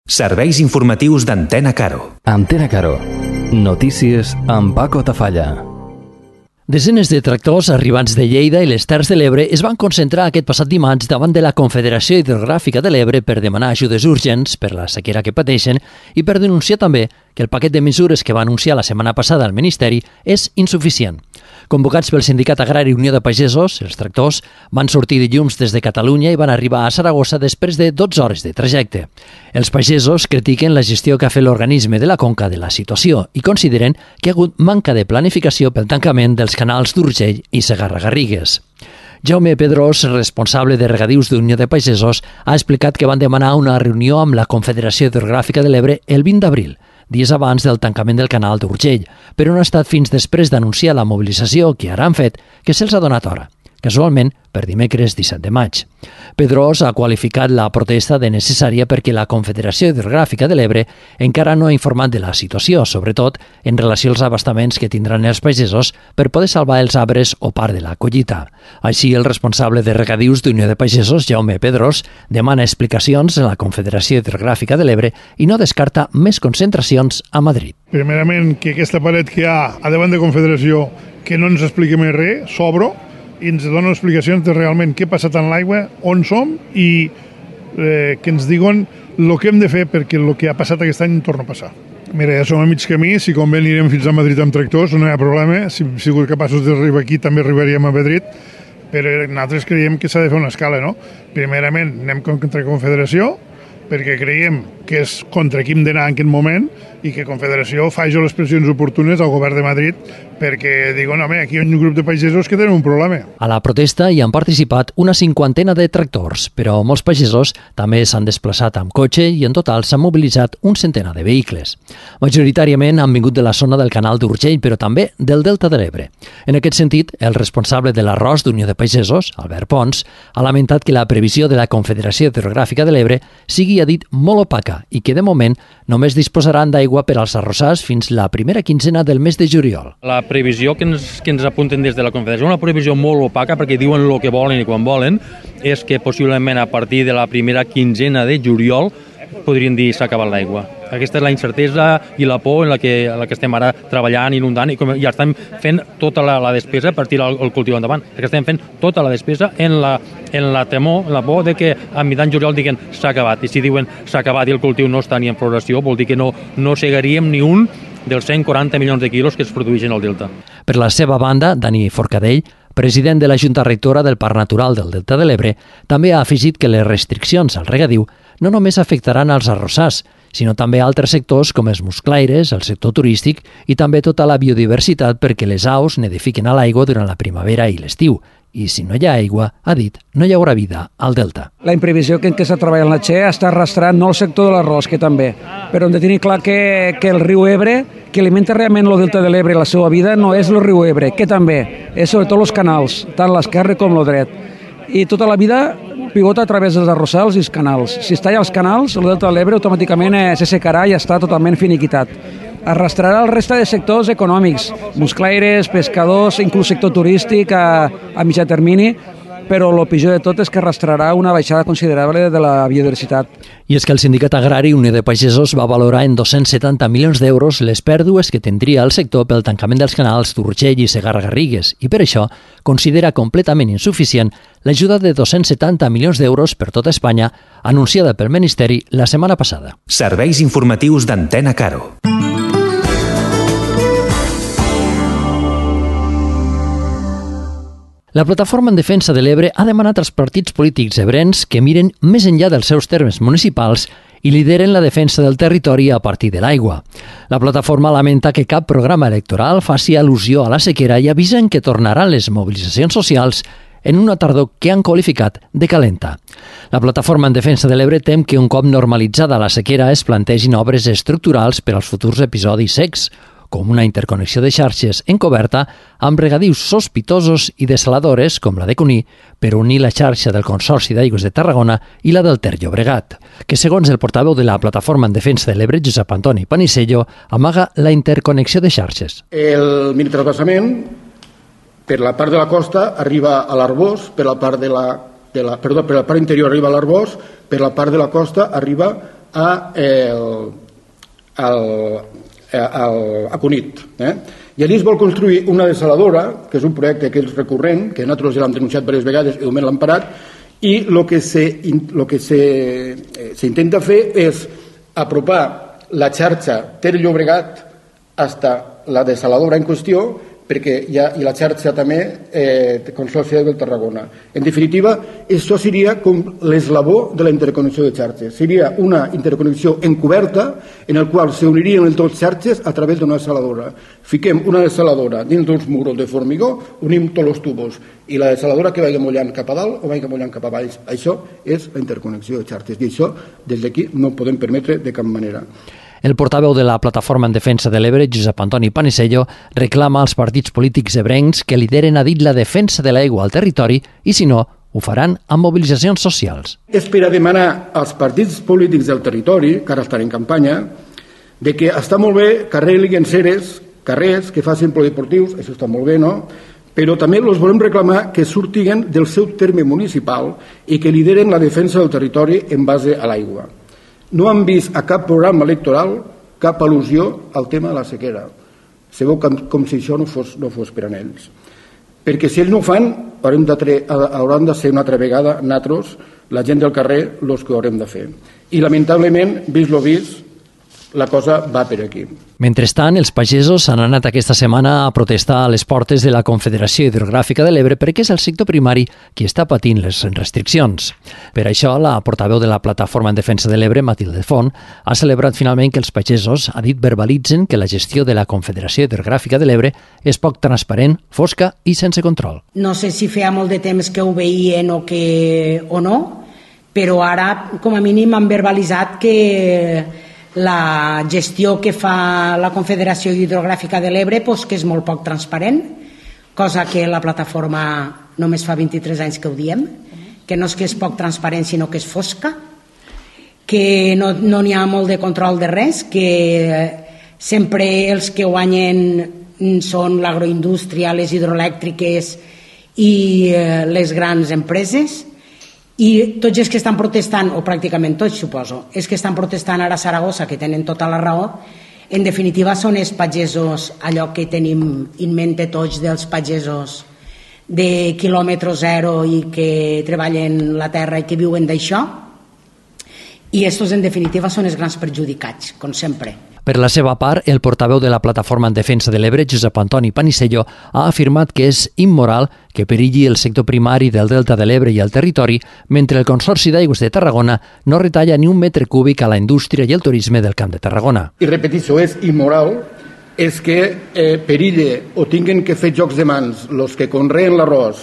Serveis informatius d'Antena Caro. Antena Caro. Notícies amb Paco Tafalla. Desenes de tractors arribants de Lleida i les Terres de l'Ebre es van concentrar aquest passat dimarts davant de la Confederació Hidrogràfica de l'Ebre per demanar ajudes urgents per la sequera que pateixen i per denunciar també que el paquet de mesures que va anunciar la setmana passada el Ministeri és insuficient. Convocats pel Sindicat Agrari Unió de Pagesos, els tractors van sortir dilluns des de Catalunya i van arribar a Saragossa després de 12 hores de trajecte. Els pagesos critiquen la gestió que ha fet l'organisme de la Conca de la situació i consideren que hi ha hagut manca de planificació pel tancament dels canals d'Urgell i Segarra-Garrigues. Jaume Pedrós, responsable de regadius d'Unió de Pagesos, ha explicat que van demanar una reunió amb la Confederació Hidrogràfica de l'Ebre el 20 d'abril, dies abans del tancament del canal d'Urgell, però no ha estat fins després d'anunciar la mobilització que ara han fet que se'ls ha donat hora, casualment per dimecres 17 de maig. Pedrós ha qualificat la protesta de necessària perquè la Confederació Hidrogràfica de l'Ebre encara no ha informat de la situació, sobretot en relació als abastaments que tindran els pagesos per poder salvar els arbres o part de la collita. Així, el responsable de regadius d'Unió de Pagesos, Jaume Pedrós, demana explicacions a la Confederació Hidrogràfica de l'Ebre i no descarta més concentracions a Madrid. Primerament, que aquesta paret que hi ha a davant de Confederació que no ens expliqui més res, s'obro, i ens donen explicacions de realment què ha passat en l'aigua, on som i que ens diuen el que hem de fer perquè el que ha passat aquest any torna a passar. Mira, ja som a mig camí, si convé anirem fins a Madrid amb tractors, no hi ha problema, si sigut capaços d'arribar aquí també arribaríem a Madrid, però nosaltres creiem que s'ha de fer una escala, no? Primerament anem contra Confederació, perquè creiem que és contra qui hem d'anar en aquest moment i que Confederació faci les pressions oportunes al govern de Madrid perquè diuen, home, aquí hi ha un grup de pagesos que tenen un problema. A la protesta hi han participat una 50 de tractors, però molts pagesos també s'han desplaçat amb cotxe i en total s'han mobilitzat un centenar de vehicles. Majoritàriament han vingut de la zona del canal d'Urgell, però també del Delta de l'Ebre. En aquest sentit, el responsable de l'arròs d'Unió de Pagesos, Albert Pons, ha lamentat que la previsió de la Confederació Hidrogràfica de l'Ebre sigui, ha dit, molt opaca i que de moment només disposaran d'aigua per als arrossars fins la primera quinzena del mes de juliol. La previsió que ens apunten des de la Confederació, una previsió molt opaca perquè diuen el que volen i quan volen, és que possiblement a partir de la primera quinzena de juliol podrien dir s'ha acabat l'aigua. Aquesta és la incertesa i la por en la que estem ara treballant, inundant, i ja estem fent tota la despesa per tirar el cultiu endavant. Que estem fent tota la despesa en la temor, en la por de que a mitjan juliol diguen s'ha acabat. I si diuen s'ha acabat i el cultiu no està ni en floració, vol dir que no segaríem ni un dels 140 milions de quilos que es produeixen al Delta. Per la seva banda, Dani Forcadell, president de la Junta Rectora del Parc Natural del Delta de l'Ebre, també ha afegit que les restriccions al regadiu no només afectaran als arrossars, sinó també a altres sectors com els musclaires, el sector turístic i també tota la biodiversitat perquè les aus nidifiquen a l'aigua durant la primavera i l'estiu. I si no hi ha aigua, ha dit, no hi haurà vida al Delta. La imprevisió que està treballant la Che està arrastrant no el sector de l'arròs, que també, però hem de tenir clar que el riu Ebre, que alimenta realment el Delta de l'Ebre i la seva vida, no és el riu Ebre, que també, és sobretot els canals, tant l'esquerre com el dret. I tota la vida pivota a través dels arrossars i els canals. Si està allà els canals, el Delta de l'Ebre automàticament se secarà i està totalment finiquitat. Arrastrarà el resta de sectors econòmics, musclaires, pescadors, inclús sector turístic a mitjà termini, però el pitjor de tot és que arrastrarà una baixada considerable de la biodiversitat. I és que el Sindicat Agrari Unió de Pagesos va valorar en 270 milions d'euros les pèrdues que tindria el sector pel tancament dels canals d'Urgell i Segarra-Garrigues i per això considera completament insuficient l'ajuda de 270 milions d'euros per tota Espanya anunciada pel Ministeri la setmana passada. Serveis informatius d'Antena Caro. La Plataforma en Defensa de l'Ebre ha demanat als partits polítics ebrens que miren més enllà dels seus termes municipals i lideren la defensa del territori a partir de l'aigua. La plataforma lamenta que cap programa electoral faci al·lusió a la sequera i avisen que tornaran les mobilitzacions socials en una tardor que han qualificat de calenta. La Plataforma en Defensa de l'Ebre tem que un cop normalitzada la sequera es plantegin obres estructurals per als futurs episodis secs, com una interconnexió de xarxes encoberta amb regadius sospitosos i desaladores, com la de Cuní, per unir la xarxa del Consorci d'Aigües de Tarragona i la del Ter Llobregat, que segons el portaveu de la Plataforma en Defensa de l'Ebre, Josep Antoni Panisello, amaga la interconnexió de xarxes. El minitransvasament, per la part de la costa, arriba a l'Arbós, per la part interior arriba a l'Arbós, per la part de la costa arriba a Cunit. I allí es vol construir una desaladora, que és un projecte que és recurrent, que nosaltres ja l'hem denunciat diverses vegades i de moment l'hem parat, i el que s'intenta fer és apropar la xarxa Ter-Llobregat fins a la desaladora en qüestió, perquè i la xarxa també Consorci del Tarragona. En definitiva, això seria com l'eslabó de la interconnexió de xarxes. Seria una interconnexió encoberta en la qual s'unirien les dues xarxes a través d'una desaladora. Fiquem una desaladora dins d'uns muros de formigó, unim tots els tubos i la desaladora que vagi mullant cap a dalt o vagi mullant cap a baix. Això és la interconnexió de xarxes i això des d'aquí no ho podem permetre de cap manera. El portaveu de la Plataforma en Defensa de l'Ebre, Josep Antoni Panisello, reclama als partits polítics ebrencs que lideren a dit la defensa de l'aigua al territori i, si no, ho faran amb mobilitzacions socials. És per a demanar als partits polítics del territori, que ara estan en campanya, de que està molt bé que arreglin carrers, que facin polideportius, això està molt bé, no? Però també els volem reclamar que surtiguen del seu terme municipal i que lideren la defensa del territori en base a l'aigua. No han vist a cap programa electoral cap al·lusió al tema de la sequera. Se veu com si això no fos per a ells. Perquè si ells no ho fan, hauran de ser una altra vegada nosaltres, la gent del carrer, els que ho haurem de fer. I lamentablement, vist lo vist, la cosa va per aquí. Mentrestant, els pagesos han anat aquesta setmana a protestar a les portes de la Confederació Hidrogràfica de l'Ebre perquè és el sector primari qui està patint les restriccions. Per això, la portaveu de la Plataforma en Defensa de l'Ebre, Matilde Font, ha celebrat finalment que els pagesos, ha dit, verbalitzen que la gestió de la Confederació Hidrogràfica de l'Ebre és poc transparent, fosca i sense control. No sé si feia molt de temps que ho veien o no, però ara, com a mínim, han verbalitzat que la gestió que fa la Confederació Hidrogràfica de l'Ebre que és molt poc transparent, cosa que la plataforma només fa 23 anys que ho diem, que no és que és poc transparent sinó que és fosca, que no n'hi ha molt de control de res, que sempre els que guanyen són l'agroindústria, les hidroelèctriques i les grans empreses. I tots els que estan protestant, o pràcticament tots, suposo, els que estan protestant ara a Saragossa, que tenen tota la raó, en definitiva són els pagesos, allò que tenim en mente tots dels pagesos de quilòmetre zero i que treballen la terra i que viuen d'això, i estos en definitiva són els grans perjudicats, com sempre. Per la seva part, el portaveu de la Plataforma en Defensa de l'Ebre, Josep Antoni Panisello, ha afirmat que és immoral que perilli el sector primari del Delta de l'Ebre i el territori, mentre el Consorci d'Aigües de Tarragona no retalla ni un metre cúbic a la indústria i el turisme del Camp de Tarragona. I repeteixo, és immoral, és que perille o tinguin que fer jocs de mans els que conreen l'arròs,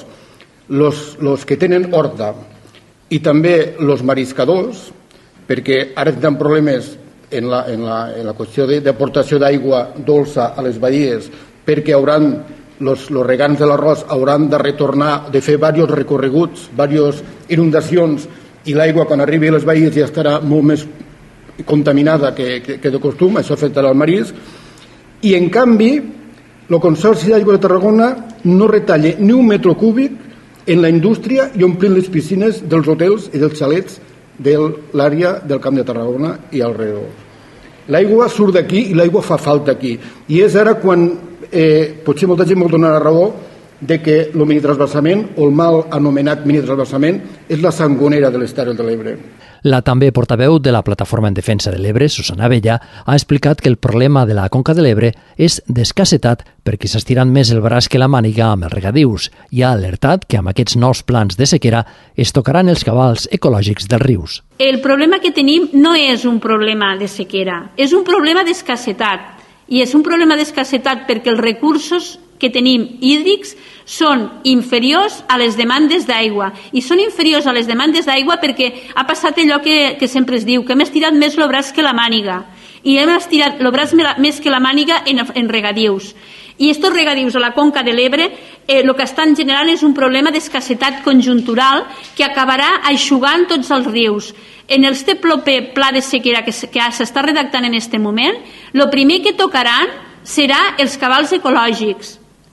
els que tenen horta i també els mariscadors, perquè ara tenen problemes en la qüestió d'aportació d'aigua dolça a les badies, perquè els regants de l'arròs hauran de retornar, de fer diversos recorreguts, diverses inundacions, i l'aigua quan arribi a les badies ja estarà molt més contaminada que de costum, això afectarà el marisc, i en canvi el Consorci d'Aigua de Tarragona no retalla ni un metre cúbic en la indústria i omplint les piscines dels hotels i dels xalets de l'àrea del Camp de Tarragona i alrededor. L'aigua surt d'aquí i l'aigua fa falta aquí. I és ara quan potser molta gent vol donar la raó de que el minitransvasament o el mal anomenat minitransvasament és la sangonera de les Terres de l'Ebre. La també portaveu de la Plataforma en Defensa de l'Ebre, Susana Abella, ha explicat que el problema de la Conca de l'Ebre és d'escassetat perquè s'estiran més el braç que la màniga amb els regadius i ha alertat que amb aquests nous plans de sequera es tocaran els cabals ecològics dels rius. El problema que tenim no és un problema de sequera, és un problema d'escassetat. I és un problema d'escassetat perquè els recursos que tenim hídrics són inferiors a les demandes d'aigua. I són inferiors a les demandes d'aigua perquè ha passat allò que sempre es diu, que hem estirat més el braç que la màniga. I hem estirat el braç més que la màniga en regadius. I estos regadius a la Conca de l'Ebre el que estan generant és un problema d'escassetat conjuntural que acabarà eixugant tots els rius. En el proper pla de sequera que s'està redactant en aquest moment, el primer que tocaran serà els cabals ecològics,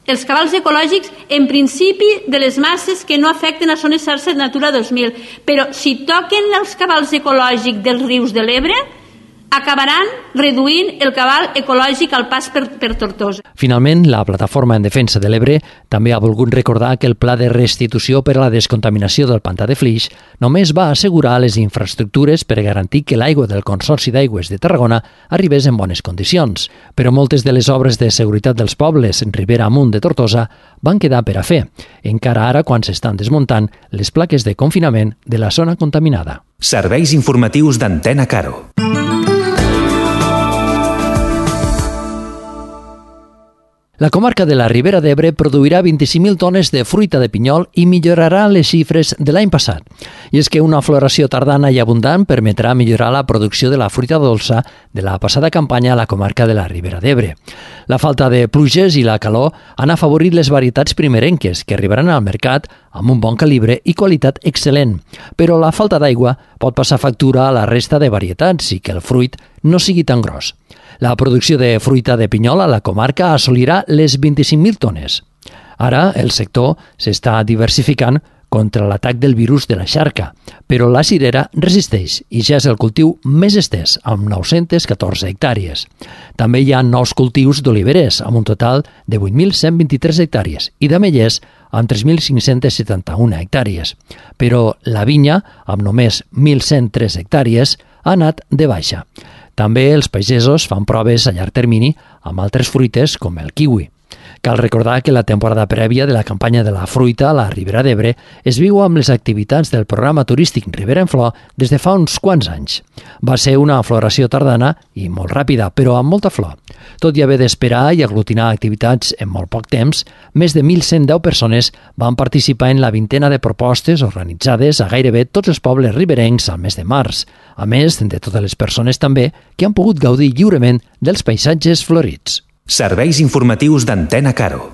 els cabals ecològics, en principi, de les masses que no afecten a zones xarxa Natura 2000. Però si toquen els cabals ecològics dels rius de l'Ebre, acabaran reduint el cabal ecològic al pas per Tortosa. Finalment, la Plataforma en Defensa de l'Ebre també ha volgut recordar que el pla de restitució per a la descontaminació del pantà de Flix només va assegurar les infraestructures per garantir que l'aigua del Consorci d'Aigües de Tarragona arribés en bones condicions. Però moltes de les obres de seguretat dels pobles en Ribera amunt de Tortosa van quedar per a fer, encara ara quan s'estan desmuntant les plaques de confinament de la zona contaminada. Serveis informatius d'Antena Caro. La comarca de la Ribera d'Ebre produirà 25.000 tones de fruita de pinyol i millorarà les xifres de l'any passat. I és que una floració tardana i abundant permetrà millorar la producció de la fruita dolça de la passada campanya a la comarca de la Ribera d'Ebre. La falta de pluges i la calor han afavorit les varietats primerenques que arribaran al mercat amb un bon calibre i qualitat excel·lent. Però la falta d'aigua pot passar factura a la resta de varietats i que el fruit no sigui tan gros. La producció de fruita de pinyol a la comarca assolirà les 25.000 tones. Ara el sector s'està diversificant contra l'atac del virus de la xarca, però la cirera resisteix i ja és el cultiu més estès, amb 914 hectàrees. També hi ha nous cultius d'oliveres, amb un total de 8.123 hectàrees, i d'ametllers, amb 3.571 hectàrees. Però la vinya, amb només 1.103 hectàrees, ha anat de baixa. També els pagesos fan proves a llarg termini amb altres fruites com el kiwi. Cal recordar que la temporada prèvia de la campanya de la fruita a la Ribera d'Ebre es viu amb les activitats del programa turístic Ribera en Flor des de fa uns quants anys. Va ser una floració tardana i molt ràpida, però amb molta flor. Tot i haver d'esperar i aglutinar activitats en molt poc temps, més de 1.110 persones van participar en la vintena de propostes organitzades a gairebé tots els pobles riberencs al mes de març, a més de totes les persones també que han pogut gaudir lliurement dels paisatges florits. Serveis informatius d'Antena Caro.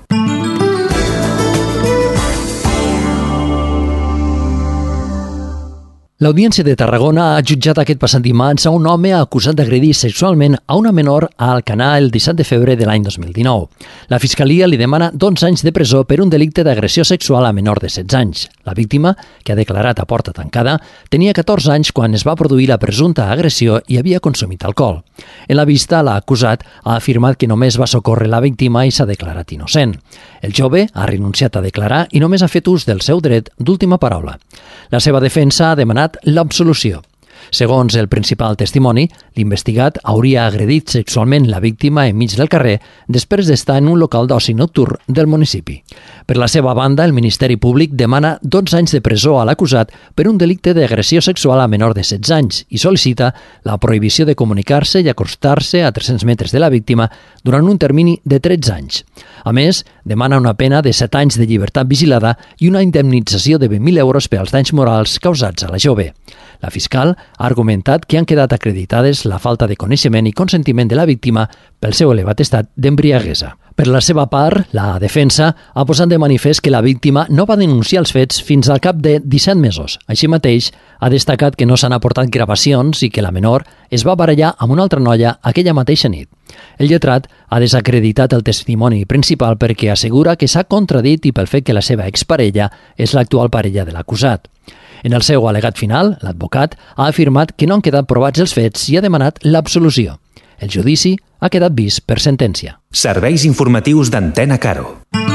L'Audiència de Tarragona ha jutjat aquest passat dimarts a un home acusat d'agredir sexualment a una menor a Alcanar el 17 de febrer de l'any 2019. La Fiscalia li demana 12 anys de presó per un delicte d'agressió sexual a menor de 16 anys. La víctima, que ha declarat a porta tancada, tenia 14 anys quan es va produir la presumpta agressió i havia consumit alcohol. En la vista, l'acusat ha afirmat que només va socórrer la víctima i s'ha declarat innocent. El jove ha renunciat a declarar i només ha fet ús del seu dret d'última paraula. La seva defensa ha demanat l'absolució. Segons el principal testimoni, l'investigat hauria agredit sexualment la víctima enmig del carrer després d'estar en un local d'oci nocturn del municipi. Per la seva banda, el Ministeri Públic demana 12 anys de presó a l'acusat per un delicte d'agressió sexual a menor de 16 anys i sol·licita la prohibició de comunicar-se i acostar-se a 300 metres de la víctima durant un termini de 13 anys. A més, demana una pena de 7 anys de llibertat vigilada i una indemnització de 20.000 euros pels danys morals causats a la jove. La fiscal ha argumentat que han quedat acreditades la falta de coneixement i consentiment de la víctima pel seu elevat estat d'embriaguesa. Per la seva part, la defensa ha posat de manifest que la víctima no va denunciar els fets fins al cap de 17 mesos. Així mateix, ha destacat que no s'han aportat gravacions i que la menor es va barallar amb una altra noia aquella mateixa nit. El lletrat ha desacreditat el testimoni principal perquè assegura que s'ha contradit i pel fet que la seva exparella és l'actual parella de l'acusat. En el seu al·legat final, l'advocat ha afirmat que no han quedat provats els fets i ha demanat l'absolució. El judici ha quedat vist per sentència. Serveis informatius d'Antena Caro.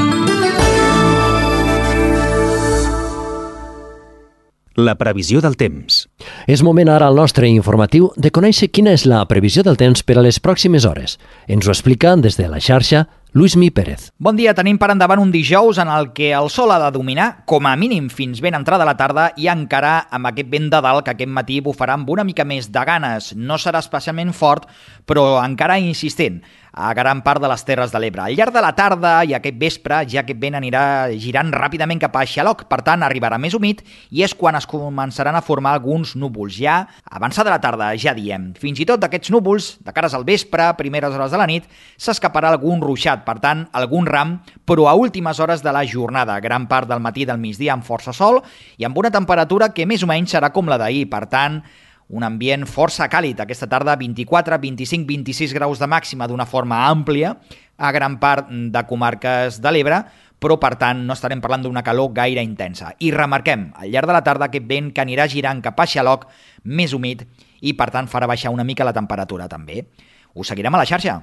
La previsió del temps. És moment ara al nostre informatiu de conèixer quina és la previsió del temps per a les pròximes hores. Ens ho explica des de la xarxa Lluís Pérez. Bon dia, tenim per endavant un dijous en el que el sol ha de dominar, com a mínim fins ben entrada la tarda, i encara amb aquest vent de dalt que aquest matí bufarà amb una mica més de ganes. No serà especialment fort, però encara insistent a gran part de les Terres de l'Ebre. Al llarg de la tarda i aquest vespre ja aquest vent anirà girant ràpidament cap a Xaloc, per tant arribarà més humit i és quan es començaran a formar alguns núvols. Ja avançada la tarda, ja diem. Fins i tot d'aquests núvols, de cares al vespre, primeres hores de la nit, s'escaparà algun ruixat, per tant, algun ram, però a últimes hores de la jornada, gran part del matí i del migdia amb força sol i amb una temperatura que més o menys serà com la d'ahir, per tant, un ambient força càlid. Aquesta tarda 24, 25, 26 graus de màxima d'una forma àmplia a gran part de comarques de l'Ebre, però per tant no estarem parlant d'una calor gaire intensa. I remarquem, al llarg de la tarda, aquest vent que anirà girant cap a Xaloc, més humit, i per tant farà baixar una mica la temperatura també. Us seguirem a la xarxa.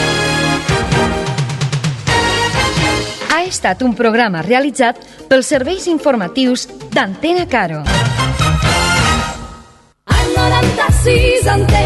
Ha estat un programa realitzat pels serveis informatius d'Antena Caro. 96 Antena.